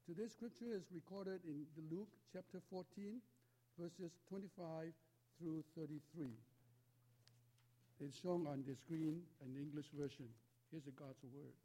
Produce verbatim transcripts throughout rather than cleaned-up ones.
Today's scripture is recorded in Luke chapter fourteen, verses twenty-five through thirty-three. It's shown on the screen in the English version. Here's the God's words.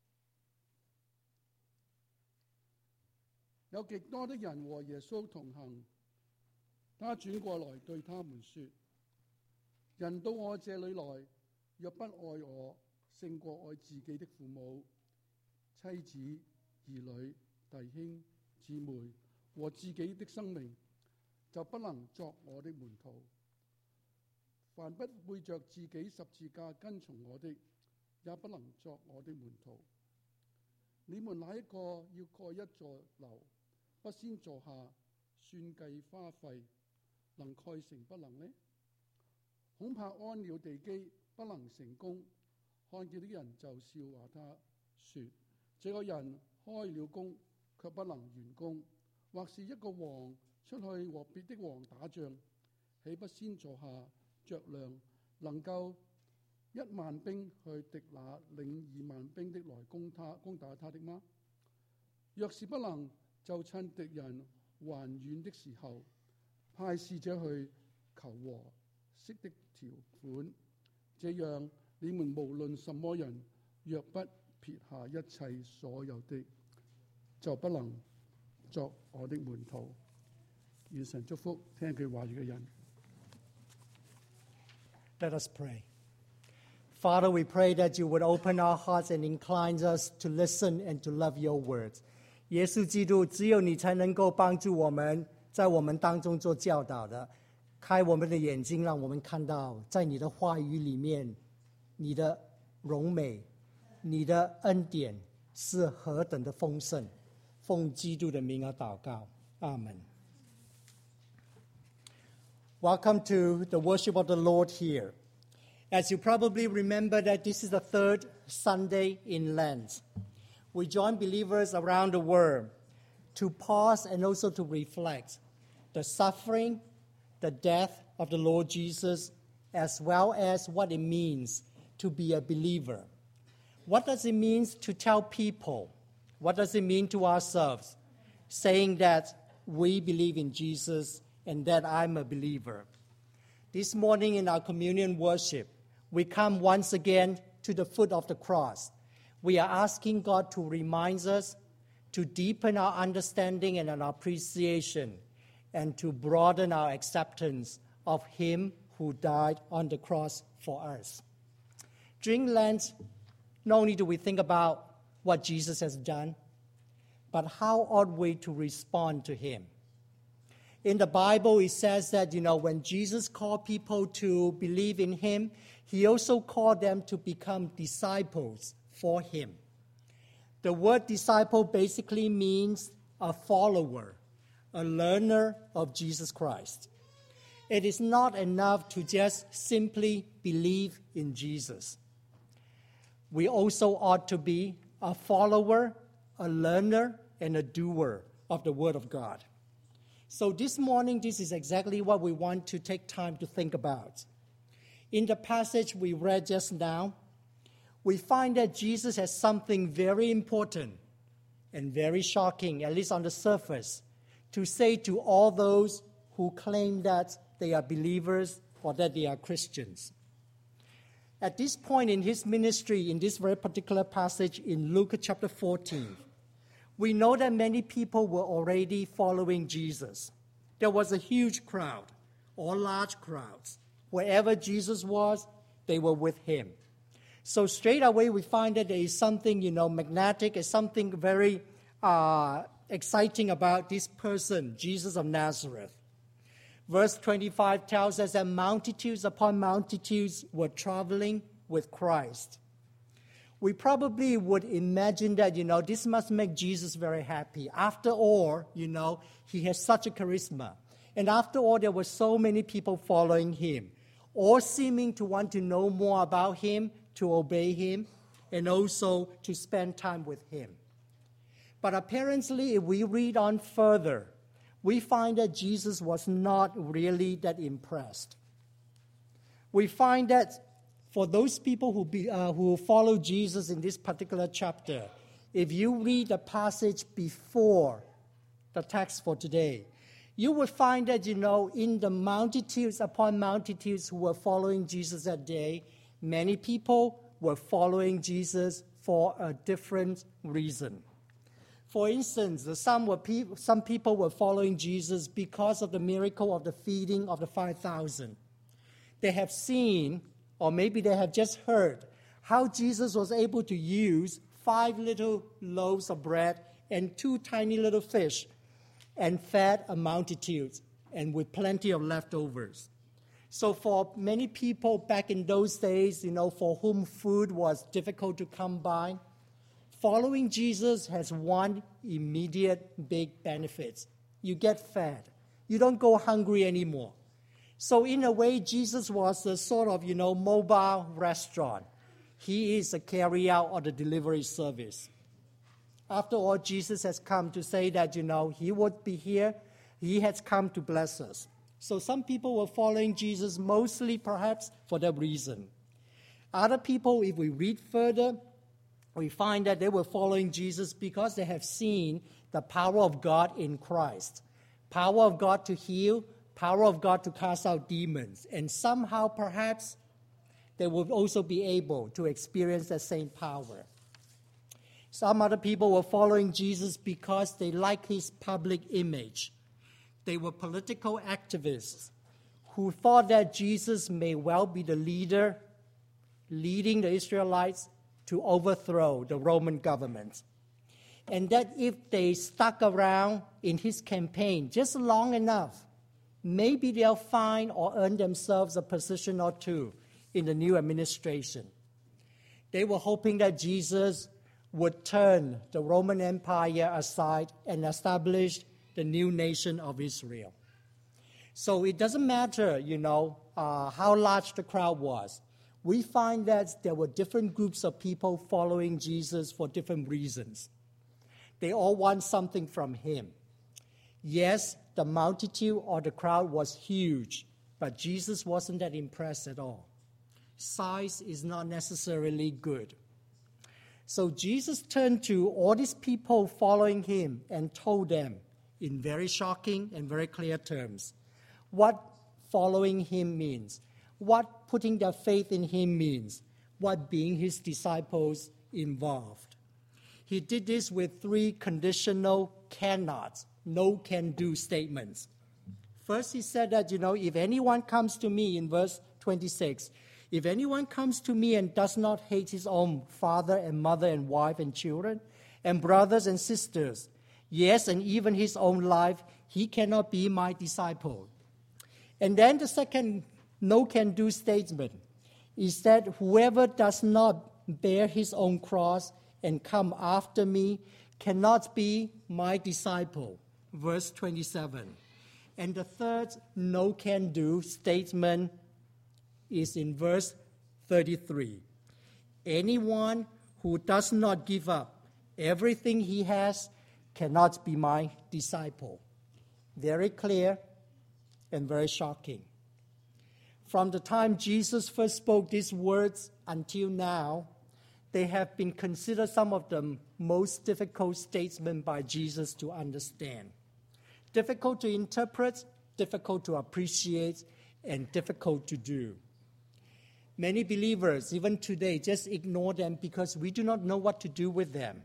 有極多的人和耶穌同行，他轉過來對他們說：人到我這裏來，若不愛我，勝過愛自己的父母、妻子、兒女、弟兄、姊妹和自己的生命，就不能作我的門徒。凡不背着自己十字架跟從我的，也不能作我的門徒。你們哪一個要蓋一座樓，不先坐下算計花費，能蓋成不能呢？恐怕安了地基不能成功，看見的人就笑話他，說：這個人開了工，卻不能完工。或是一個王出去和別的王打仗，豈不先坐下酌量，能夠一萬兵去敵那領二萬兵的來攻他攻打他的嗎？若是不能，就趁敵人還遠的時候，派使者去求和息的條款。這樣你們無論什麼人，若不撇下一切所有的，就不能作我的門徒。願神祝福聽佢話語嘅人。 Let us pray. Father, we pray that you would open our hearts and incline us to listen and to love your words. 耶稣基督，只有你才能够帮助我们在我们当中做教导的，开我们的眼睛，让我们看到在你的话语里面，你的荣美，你的恩典是何等的丰盛。奉基督的名而祷告，阿们。Welcome to the worship of the Lord here. As you probably remember that this is the third Sunday in Lent. We join believers around the world to pause and also to reflect the suffering, the death of the Lord Jesus, as well as what it means to be a believer. What does it mean to tell people? What does it mean to ourselves? Saying that we believe in Jesus and that I'm a believer. This morning in our communion worship, we come once again to the foot of the cross. We are asking God to remind us, to deepen our understanding and our appreciation, and to broaden our acceptance of Him who died on the cross for us. During Lent, not only do we think about what Jesus has done, but how ought we to respond to Him? In the Bible, it says that, you know, when Jesus called people to believe in Him, He also called them to become disciples for Him. The word disciple basically means a follower, a learner of Jesus Christ. It is not enough to just simply believe in Jesus. We also ought to be a follower, a learner, and a doer of the Word of God. So this morning, this is exactly what we want to take time to think about. In the passage we read just now, we find that Jesus has something very important and very shocking, at least on the surface, to say to all those who claim that they are believers or that they are Christians. At this point in his ministry, in this very particular passage in Luke chapter fourteen, we know that many people were already following Jesus. There was a huge crowd, or large crowds. Wherever Jesus was, they were with him. So straight away, we find that there is something, you know, magnetic, is something very uh, exciting about this person, Jesus of Nazareth. Verse twenty-five tells us that multitudes upon multitudes were traveling with Christ. We probably would imagine that, you know, this must make Jesus very happy. After all, you know, he has such a charisma. And after all, there were so many people following him, all seeming to want to know more about him, to obey him, and also to spend time with him. But apparently, if we read on further, we find that Jesus was not really that impressed. We find that for those people who, be, uh, who follow Jesus in this particular chapter, if you read the passage before the text for today, you will find that, you know, in the multitudes upon multitudes who were following Jesus that day, many people were following Jesus for a different reason. For instance, some, were pe- some people were following Jesus because of the miracle of the feeding of the five thousand. They have seen, or maybe they have just heard, how Jesus was able to use five little loaves of bread and two tiny little fish and fed a multitude, and with plenty of leftovers. So for many people back in those days, you know, for whom food was difficult to come by, following Jesus has one immediate big benefit. You get fed. You don't go hungry anymore. So in a way, Jesus was a sort of, you know, mobile restaurant. He is a carry-out or the delivery service. After all, Jesus has come to say that, you know, he would be here. He has come to bless us. So some people were following Jesus mostly perhaps for that reason. Other people, if we read further, we find that they were following Jesus because they have seen the power of God in Christ. Power of God to heal, power of God to cast out demons. And somehow perhaps they will also be able to experience that same power. Some other people were following Jesus because they like his public image. They were political activists who thought that Jesus may well be the leader leading the Israelites to overthrow the Roman government. And that if they stuck around in his campaign just long enough, maybe they'll find or earn themselves a position or two in the new administration. They were hoping that Jesus would turn the Roman Empire aside and establish the new nation of Israel. So it doesn't matter, you know, uh, how large the crowd was. We find that there were different groups of people following Jesus for different reasons. They all want something from him. Yes, the multitude or the crowd was huge, but Jesus wasn't that impressed at all. Size is not necessarily good. So Jesus turned to all these people following him and told them in very shocking and very clear terms what following him means, what putting their faith in him means, what being his disciples involved. He did this with three conditional cannots, no can do statements. First, he said that, you know, if anyone comes to me, in verse twenty-six, if anyone comes to me and does not hate his own father and mother and wife and children and brothers and sisters, yes, and even his own life, he cannot be my disciple. And then the second no can do statement is that whoever does not bear his own cross and come after me cannot be my disciple. Verse twenty-seven. And the third no can do statement is in verse thirty-three. Anyone who does not give up everything he has cannot be my disciple. Very clear and very shocking. From the time Jesus first spoke these words until now, they have been considered some of the most difficult statements by Jesus to understand. Difficult to interpret, difficult to appreciate, and difficult to do. Many believers, even today, just ignore them because we do not know what to do with them.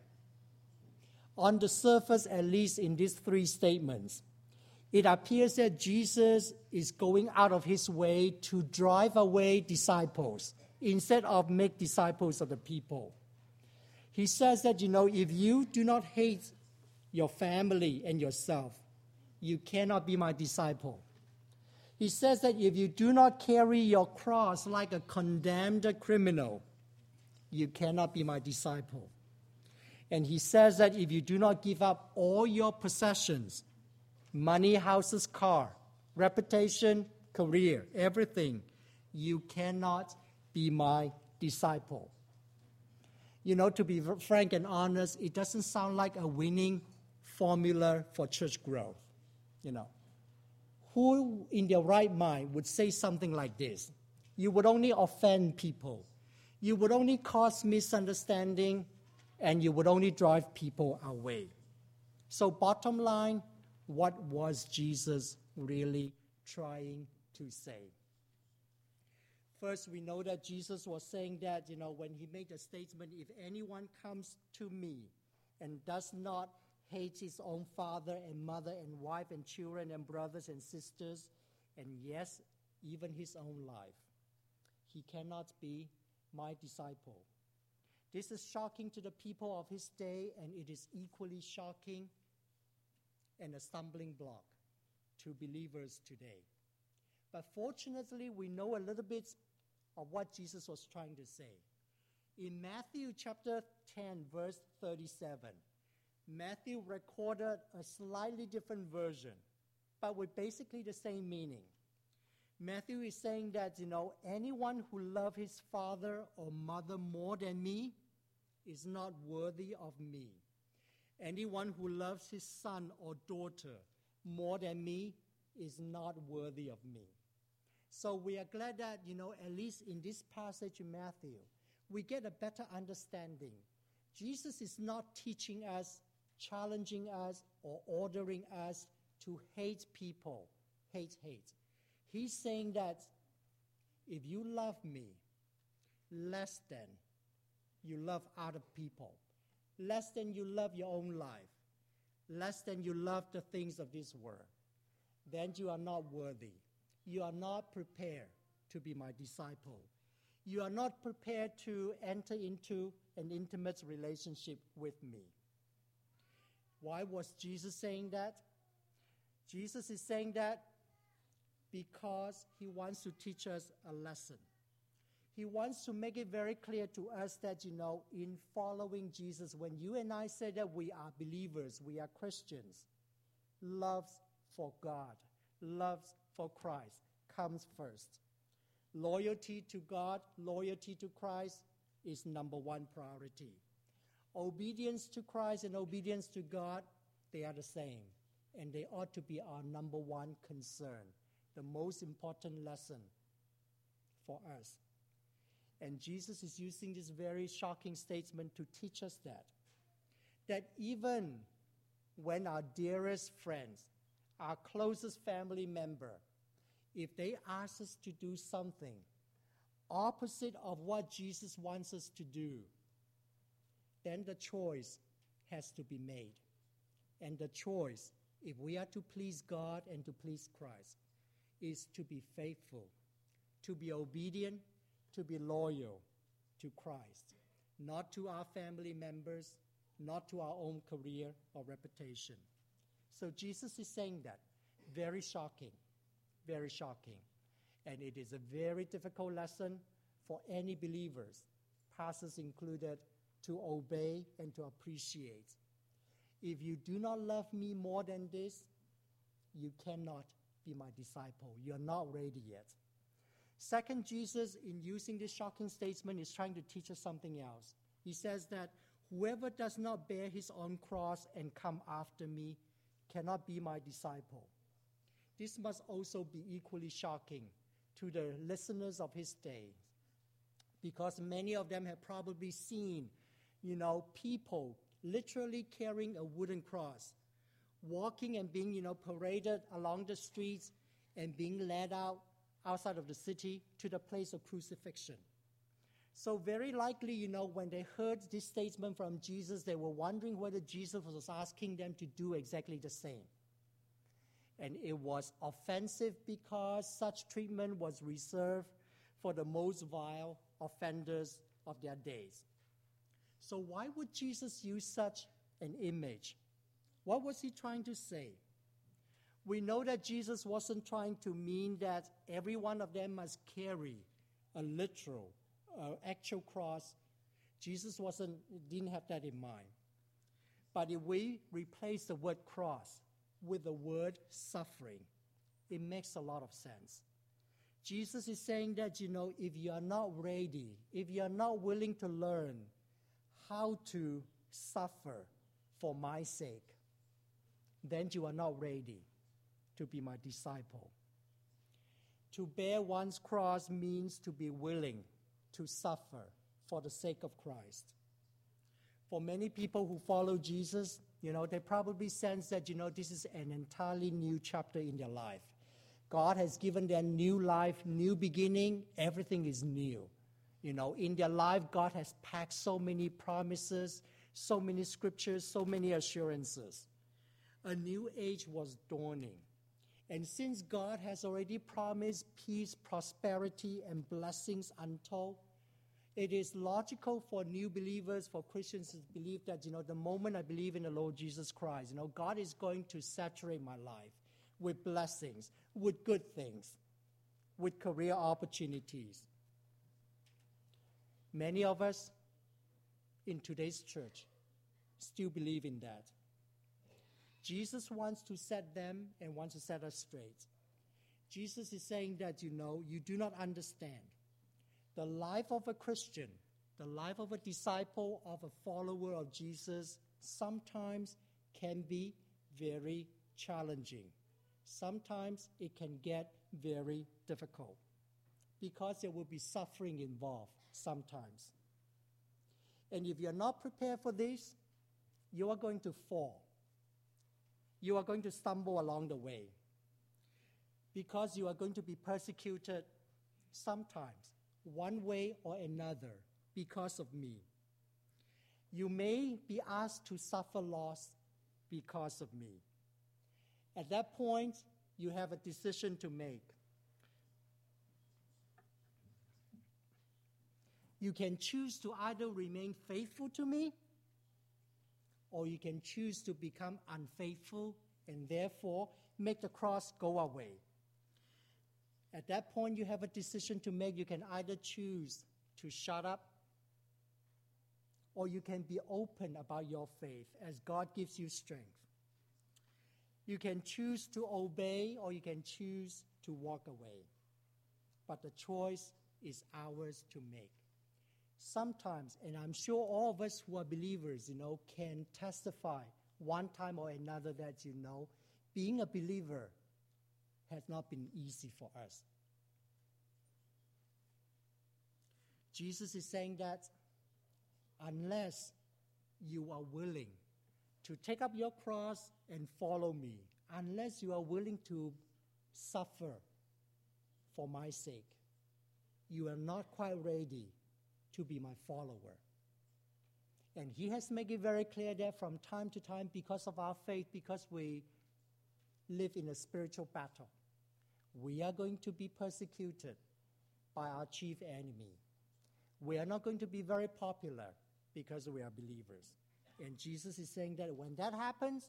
On the surface, at least in these three statements, it appears that Jesus is going out of his way to drive away disciples instead of make disciples of the people. He says that, you know, if you do not hate your family and yourself, you cannot be my disciple. He says that if you do not carry your cross like a condemned criminal, you cannot be my disciple. And he says that if you do not give up all your possessions, money, houses, car, reputation, career, everything, you cannot be my disciple. You know, to be frank and honest, it doesn't sound like a winning formula for church growth. You know, who in their right mind would say something like this? You would only offend people. You would only cause misunderstanding, and you would only drive people away. So bottom line, what was Jesus really trying to say? First, we know that Jesus was saying that, you know, when he made the statement, if anyone comes to me and does not hate his own father and mother and wife and children and brothers and sisters, and yes, even his own life, he cannot be my disciple. This is shocking to the people of his day, and it is equally shocking and a stumbling block to believers today. But fortunately, we know a little bit of what Jesus was trying to say. In Matthew chapter ten, verse thirty-seven, Matthew recorded a slightly different version, but with basically the same meaning. Matthew is saying that, you know, anyone who loves his father or mother more than me is not worthy of me. Anyone who loves his son or daughter more than me is not worthy of me. So we are glad that, you know, at least in this passage in Matthew, we get a better understanding. Jesus is not teaching us, challenging us, or ordering us to hate people. Hate, hate. He's saying that if you love me less than you love other people, less than you love your own life, less than you love the things of this world, then you are not worthy. You are not prepared to be my disciple. You are not prepared to enter into an intimate relationship with me. Why was Jesus saying that? Jesus is saying that because he wants to teach us a lesson. He wants to make it very clear to us that, you know, in following Jesus, when you and I say that we are believers, we are Christians, love for God, love for Christ comes first. Loyalty to God, loyalty to Christ is number one priority. Obedience to Christ and obedience to God, they are the same, and they ought to be our number one concern, the most important lesson for us. And Jesus is using this very shocking statement to teach us that, that even when our dearest friends, our closest family member, if they ask us to do something opposite of what Jesus wants us to do, then the choice has to be made. And the choice, if we are to please God and to please Christ, is to be faithful, to be obedient, to be loyal to Christ, not to our family members, not to our own career or reputation. So Jesus is saying that. Very shocking, very shocking. And it is a very difficult lesson for any believers, pastors included, to obey and to appreciate. If you do not love me more than this, you cannot be my disciple. You're not ready yet. Second, Jesus, in using this shocking statement, is trying to teach us something else. He says that whoever does not bear his own cross and come after me cannot be my disciple. This must also be equally shocking to the listeners of his day, because many of them have probably seen, you know, people literally carrying a wooden cross, walking and being, you know, paraded along the streets and being led out outside of the city to the place of crucifixion. So very likely, you know, when they heard this statement from Jesus, they were wondering whether Jesus was asking them to do exactly the same. And it was offensive because such treatment was reserved for the most vile offenders of their days. So why would Jesus use such an image? What was he trying to say? We know that Jesus wasn't trying to mean that every one of them must carry a literal, uh, actual cross. Jesus wasn't, didn't have that in mind. But if we replace the word cross with the word suffering, it makes a lot of sense. Jesus is saying that, you know, if you are not ready, if you are not willing to learn how to suffer for my sake, then you are not ready to be my disciple. To bear one's cross means to be willing to suffer for the sake of Christ. For many people who follow Jesus, you know, they probably sense that, you know, this is an entirely new chapter in their life. God has given them new life, new beginning. Everything is new. You know, in their life, God has packed so many promises, so many scriptures, so many assurances. A new age was dawning. And since God has already promised peace, prosperity, and blessings untold, it is logical for new believers, for Christians to believe that, you know, the moment I believe in the Lord Jesus Christ, you know, God is going to saturate my life with blessings, with good things, with career opportunities. Many of us in today's church still believe in that. Jesus wants to set them and wants to set us straight. Jesus is saying that, you know, you do not understand. The life of a Christian, the life of a disciple, of a follower of Jesus, sometimes can be very challenging. Sometimes it can get very difficult because there will be suffering involved sometimes. And if you're not prepared for this, you are going to fall. You are going to stumble along the way because you are going to be persecuted sometimes, one way or another, because of me. You may be asked to suffer loss because of me. At that point, you have a decision to make. You can choose to either remain faithful to me, or you can choose to become unfaithful and therefore make the cross go away. At that point, you have a decision to make. You can either choose to shut up, or you can be open about your faith as God gives you strength. You can choose to obey, or you can choose to walk away. But the choice is ours to make. Sometimes, and I'm sure all of us who are believers, you know, can testify one time or another that, you know, being a believer has not been easy for us. Jesus is saying that unless you are willing to take up your cross and follow me, unless you are willing to suffer for my sake, you are not quite ready to be my follower. And he has made it very clear that from time to time, because of our faith, because we live in a spiritual battle, we are going to be persecuted by our chief enemy. We are not going to be very popular because we are believers. And Jesus is saying that when that happens,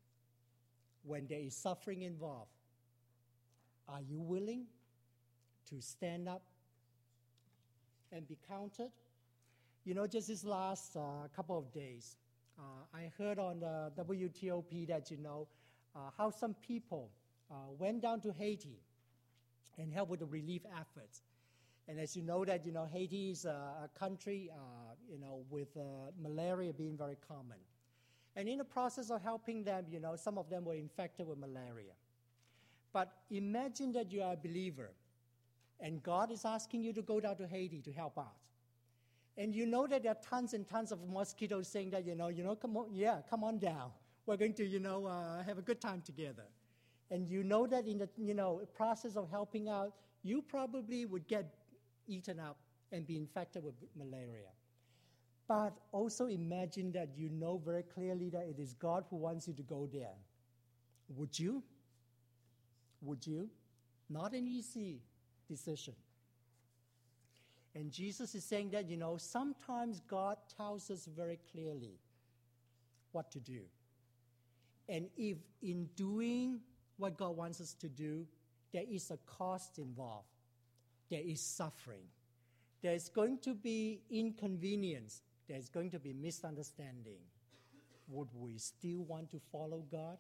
when there is suffering involved, are you willing to stand up and be counted? You know, just this last uh, couple of days, uh, I heard on the W T O P that, you know, uh, how some people uh, went down to Haiti and helped with the relief efforts. And as you know that, you know, Haiti is a, a country, uh, you know, with uh, malaria being very common. And in the process of helping them, you know, some of them were infected with malaria. But imagine that you are a believer, and God is asking you to go down to Haiti to help out. And you know that there are tons and tons of mosquitoes saying that, you know, you know, come on, yeah, come on down. We're going to, you know, uh, have a good time together. And you know that in the, you know, process of helping out, you probably would get eaten up and be infected with malaria. But also imagine that you know very clearly that it is God who wants you to go there. Would you? Would you? Not an easy decision. And Jesus is saying that, you know, sometimes God tells us very clearly what to do. And if in doing what God wants us to do, there is a cost involved, there is suffering, there's going to be inconvenience, there's going to be misunderstanding, would we still want to follow God?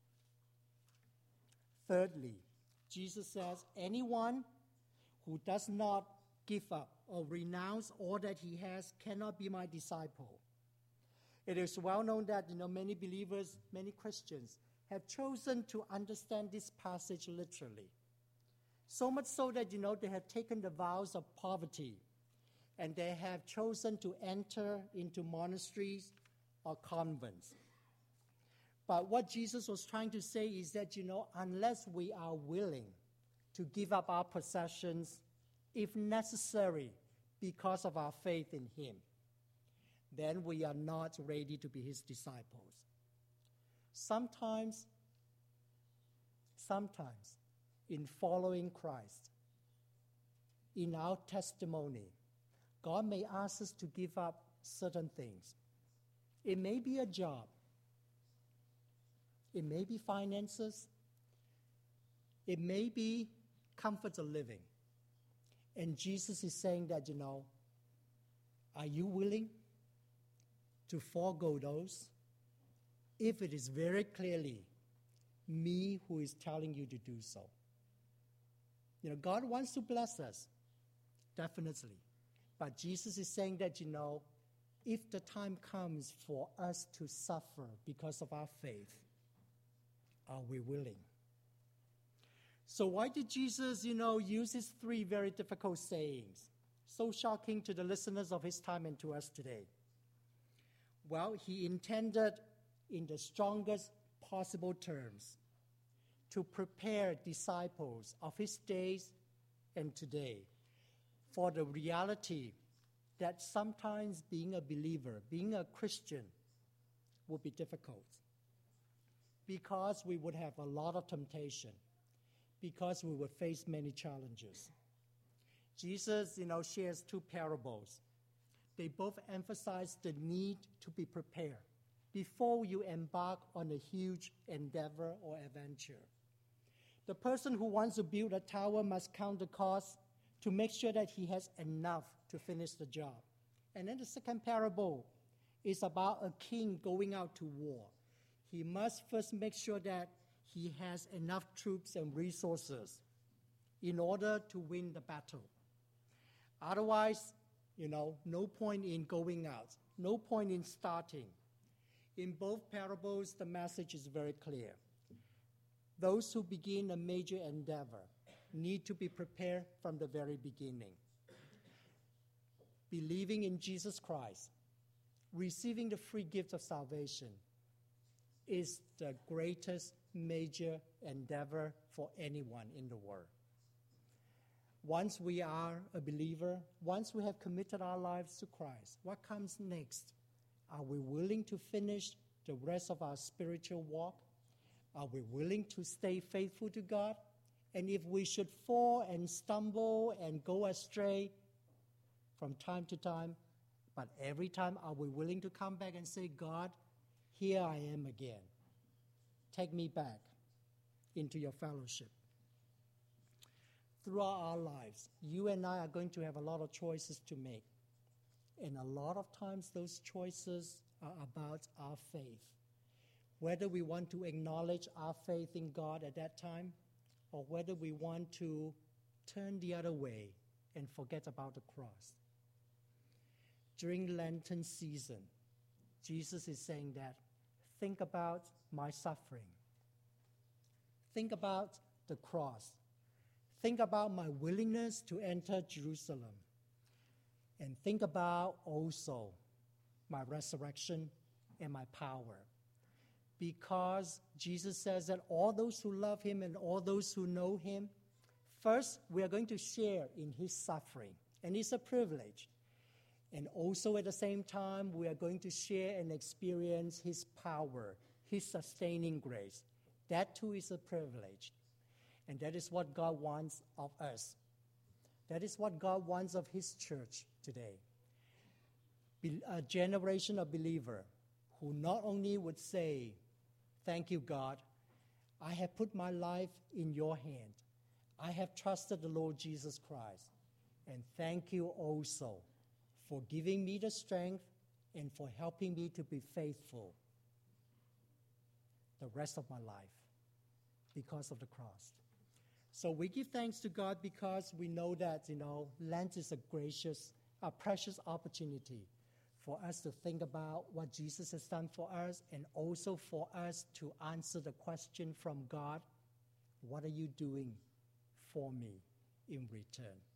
Thirdly, Jesus says, anyone who does not give up or renounce all that he has cannot be my disciple. It is well known that, you know, many believers, many Christians have chosen to understand this passage literally. So much so that, you know, they have taken the vows of poverty and they have chosen to enter into monasteries or convents. But what Jesus was trying to say is that, you know, unless we are willing to give up our possessions, if necessary, because of our faith in him, then we are not ready to be his disciples. Sometimes, sometimes, in following Christ, in our testimony, God may ask us to give up certain things. It may be a job. It may be finances. It may be comfort of living. And Jesus is saying that, you know, are you willing to forego those if it is very clearly me who is telling you to do so? You know, God wants to bless us, definitely. But Jesus is saying that, you know, if the time comes for us to suffer because of our faith, are we willing? So why did Jesus, you know, use his three very difficult sayings, so shocking to the listeners of his time and to us today? Well, he intended, in the strongest possible terms, to prepare disciples of his days and today for the reality that sometimes being a believer, being a Christian, will be difficult, because we would have a lot of temptation, because we would face many challenges. Jesus, you know, shares two parables. They both emphasize the need to be prepared before you embark on a huge endeavor or adventure. The person who wants to build a tower must count the cost to make sure that he has enough to finish the job. And then the second parable is about a king going out to war. He must first make sure that he has enough troops and resources in order to win the battle. Otherwise, you know, no point in going out, no point in starting. In both parables, the message is very clear. Those who begin a major endeavor need to be prepared from the very beginning. Believing in Jesus Christ, receiving the free gift of salvation, is the greatest major endeavor for anyone in the world. Once we are a believer, once we have committed our lives to Christ, what comes next? Are we willing to finish the rest of our spiritual walk? Are we willing to stay faithful to God? And if we should fall and stumble and go astray from time to time, but every time, are we willing to come back and say, God, here I am again. Take me back into your fellowship. Throughout our lives, you and I are going to have a lot of choices to make. And a lot of times those choices are about our faith. Whether we want to acknowledge our faith in God at that time, or whether we want to turn the other way and forget about the cross. During Lenten season, Jesus is saying that, think about my suffering. Think about the cross. Think about my willingness to enter Jerusalem. And think about also my resurrection and my power. Because Jesus says that all those who love him and all those who know him, first, we are going to share in his suffering. And it's a privilege. And also at the same time, we are going to share and experience his power, his sustaining grace. That too is a privilege. And that is what God wants of us. That is what God wants of his church today. A generation of believers who not only would say, thank you, God, I have put my life in your hand. I have trusted the Lord Jesus Christ. And thank you also for giving me the strength and for helping me to be faithful the rest of my life because of the cross. So we give thanks to God because we know that, you know, Lent is a gracious, a precious opportunity for us to think about what Jesus has done for us, and also for us to answer the question from God, what are you doing for me in return?